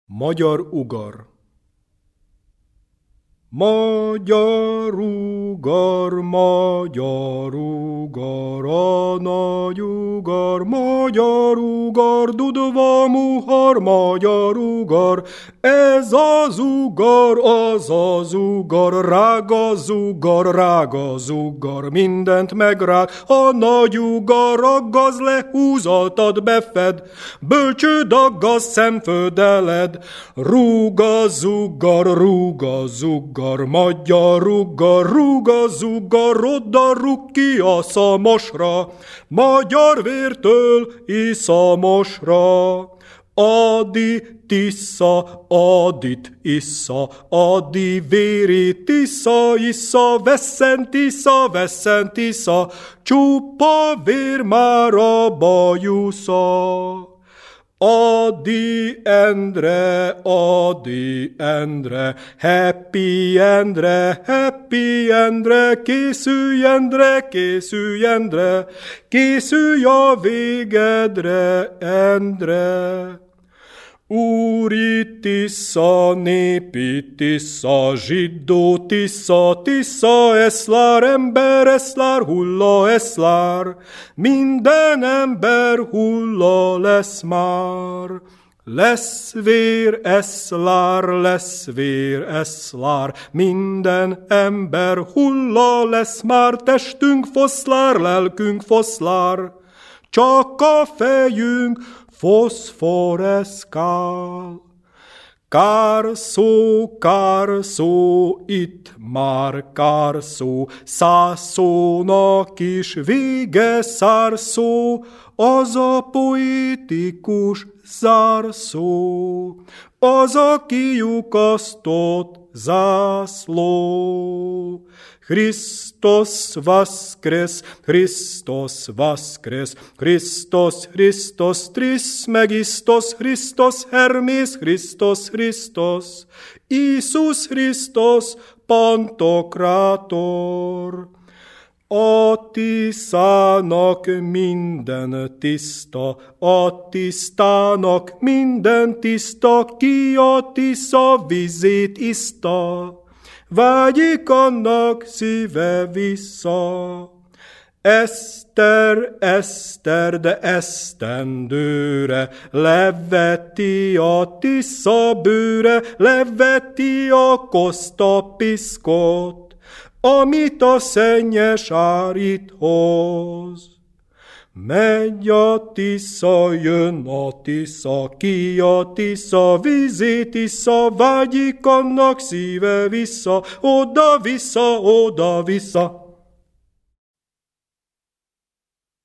Magyar-ugar. Magyar-ugar, magyar-ugar, a nagy-ugar, magyar-ugar, dudva muhar, magyar-ugar, ez az ugar, az az ugar, rága zugar, mindent megrág, a nagy-ugar, aggaz le, húzatad befed, bölcsőd aggaz szemfödeled, rúga zugar, magyar-ugar, rúga zugar, oda rúg ki a szamosra, magyar vértől iszamosra. Adi tisza, adit issza, adi vérit issza, vesszen tisza, csupa vér már a bajusza. Adi Endre, happy Endre, készülj a végedre, Endre. Úri tisza, népi tisza, zsidó tisza, eszlár, ember, eszlár, hulla, eszlár, minden ember hulla lesz már. Lesz vér, eszlár, minden ember hulla lesz már, testünk foszlár, lelkünk foszlár, csak a fejünk foszforeszkál. Kárszó, itt már kárszó, 100 szónak is vége szárszó, az a poétikus zárszó, az a kiukasztott zászló. Christos vaskres, Christos, Trismegistos, Christos Hermes, Christos, Iisus Christos, Pantokrátor. A tiszának minden tiszta, a tisztának minden tiszta, ki a tisza vizét iszta, vágyik annak szíve vissza. Eszter, de esztendőre, leveti a tisza bőre, leveti a koszta piszkot, amit a szennyes árít hoz. Megy a tisza, jön a tisza, ki a tisza, vizét issza, vágyik annak szíve vissza, oda-vissza.